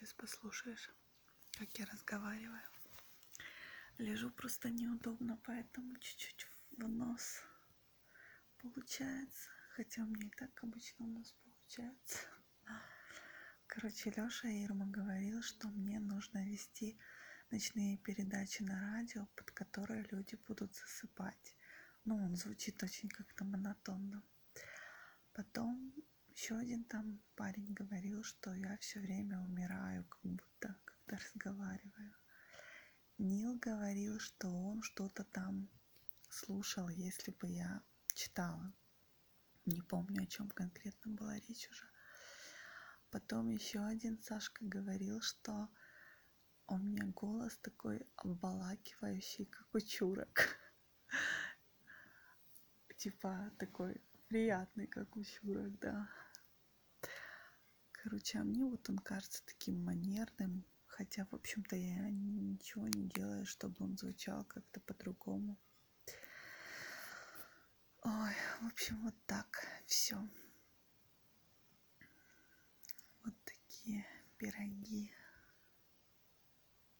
сейчас послушаешь, как я разговариваю. Лежу просто неудобно, поэтому чуть-чуть в нос получается. Хотя у меня и так обычно у нас получается. Короче, Лёша Ирма говорил, что мне нужно вести ночные передачи на радио, под которые люди будут засыпать. Ну, он звучит очень как-то монотонно. Потом еще один там парень говорил, что я все время умираю, как будто, когда разговариваю. Нил говорил, что он что-то там слушал, если бы я читала. Не помню, о чем конкретно была речь уже. Потом еще один Сашка говорил, что у меня голос такой обволакивающий, как у чурок. Типа такой приятный, как у чурок, да. Короче, а мне вот он кажется таким манерным, хотя, в общем-то, я ничего не делаю, чтобы он звучал как-то по-другому. Ой, в общем, вот так все. Вот такие пироги.